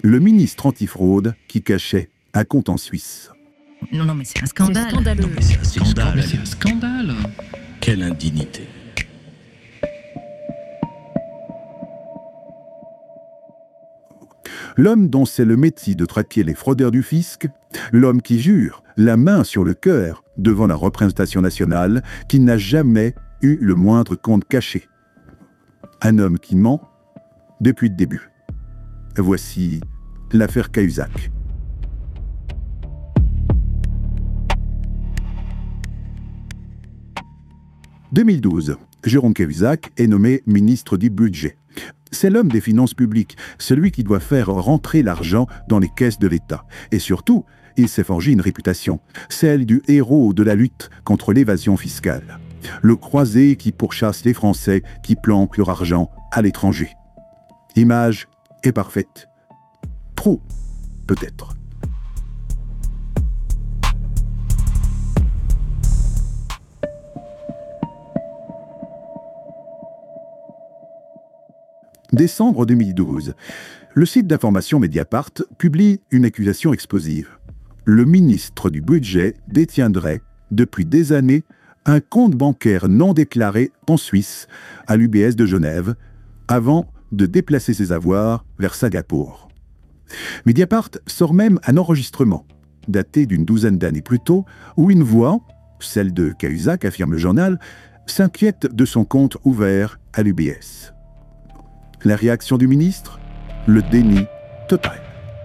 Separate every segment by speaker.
Speaker 1: le ministre antifraude qui cachait un compte en Suisse.
Speaker 2: Non, mais c'est un scandale.
Speaker 3: C'est scandaleux.
Speaker 4: Non, mais c'est un scandale.
Speaker 5: C'est un scandale.
Speaker 4: Quelle indignité.
Speaker 1: L'homme dont c'est le métier de traquer les fraudeurs du fisc, l'homme qui jure, la main sur le cœur, devant la représentation nationale, qui n'a jamais eu le moindre compte caché. Un homme qui ment depuis le début. Voici l'affaire Cahuzac. En 2012, Jérôme Cahuzac est nommé ministre du Budget. C'est l'homme des finances publiques, celui qui doit faire rentrer l'argent dans les caisses de l'État. Et surtout, il s'est forgé une réputation, celle du héros de la lutte contre l'évasion fiscale. Le croisé qui pourchasse les Français qui planquent leur argent à l'étranger. L'image est parfaite. Trop, peut-être. Décembre 2012, le site d'information Mediapart publie une accusation explosive. Le ministre du Budget détiendrait, depuis des années, un compte bancaire non déclaré en Suisse, à l'UBS de Genève, avant de déplacer ses avoirs vers Singapour. Mediapart sort même un enregistrement, daté d'une douzaine d'années plus tôt, où une voix, celle de Cahuzac, affirme le journal, s'inquiète de son compte ouvert à l'UBS. La réaction du ministre ? Le déni total.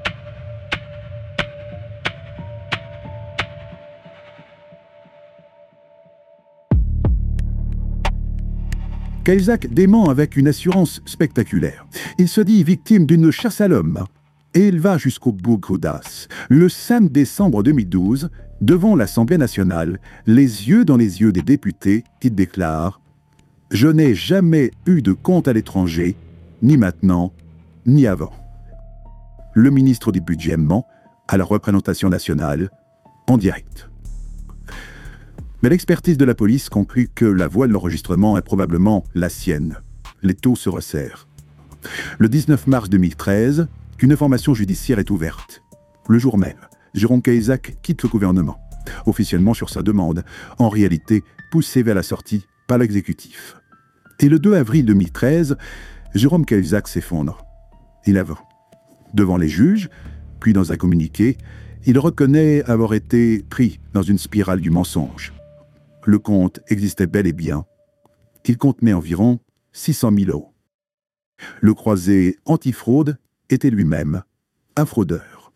Speaker 1: Cahuzac dément avec une assurance spectaculaire. Il se dit victime d'une chasse à l'homme. Et il va jusqu'au bout d'audace. Le 5 décembre 2012, devant l'Assemblée nationale, les yeux dans les yeux des députés, il déclare « Je n'ai jamais eu de compte à l'étranger, ni maintenant, ni avant. » Le ministre du Budget ment à la représentation nationale, en direct. Mais l'expertise de la police conclut que la voix de l'enregistrement est probablement la sienne. Les taux se resserrent. Le 19 mars 2013, une information judiciaire est ouverte. Le jour même, Jérôme Cahuzac quitte le gouvernement, officiellement sur sa demande, en réalité poussé vers la sortie par l'exécutif. Et le 2 avril 2013, Jérôme Cahuzac s'effondre. Il avoue. Devant les juges, puis dans un communiqué, il reconnaît avoir été pris dans une spirale du mensonge. Le compte existait bel et bien. Il contenait environ 600 000 euros. Le croisé antifraude était lui-même un fraudeur.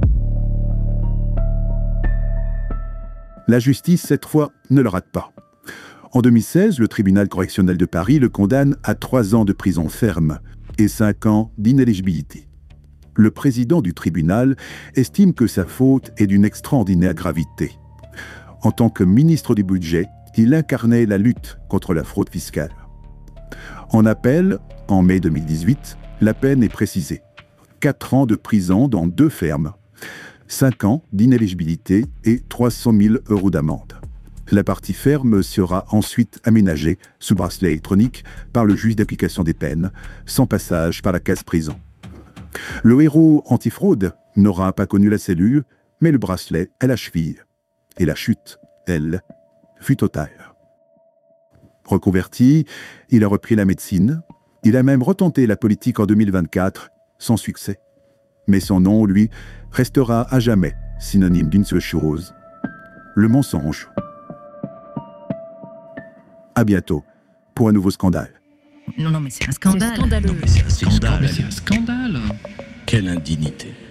Speaker 1: La justice, cette fois, ne le rate pas. En 2016, le tribunal correctionnel de Paris le condamne à 3 ans de prison ferme et 5 ans d'inéligibilité. Le président du tribunal estime que sa faute est d'une extraordinaire gravité. En tant que ministre du Budget, il incarnait la lutte contre la fraude fiscale. En appel, en mai 2018, la peine est précisée. 4 ans de prison dans 2 fermes, 5 ans d'inéligibilité et 300 000 euros d'amende. La partie ferme sera ensuite aménagée sous bracelet électronique par le juge d'application des peines, sans passage par la case prison. Le héros antifraude n'aura pas connu la cellule, mais le bracelet à la cheville. Et la chute, elle, fut totale. Reconverti, il a repris la médecine. Il a même retenté la politique en 2024, sans succès. Mais son nom, lui, restera à jamais synonyme d'une seule chose, le mensonge. À bientôt pour un nouveau scandale.
Speaker 2: Non, mais c'est un scandale.
Speaker 3: C'est scandaleux.
Speaker 5: C'est un scandale. C'est un scandale.
Speaker 4: Quelle indignité.